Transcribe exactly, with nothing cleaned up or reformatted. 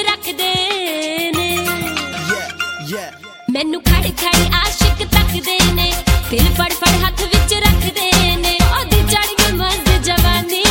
रखदे ने मैनू खड़ खड़ आशिक तकदे ने दिल फड़ फड़ हथ विच रखदे ने ओदी चढ़ गई मस्त जवानी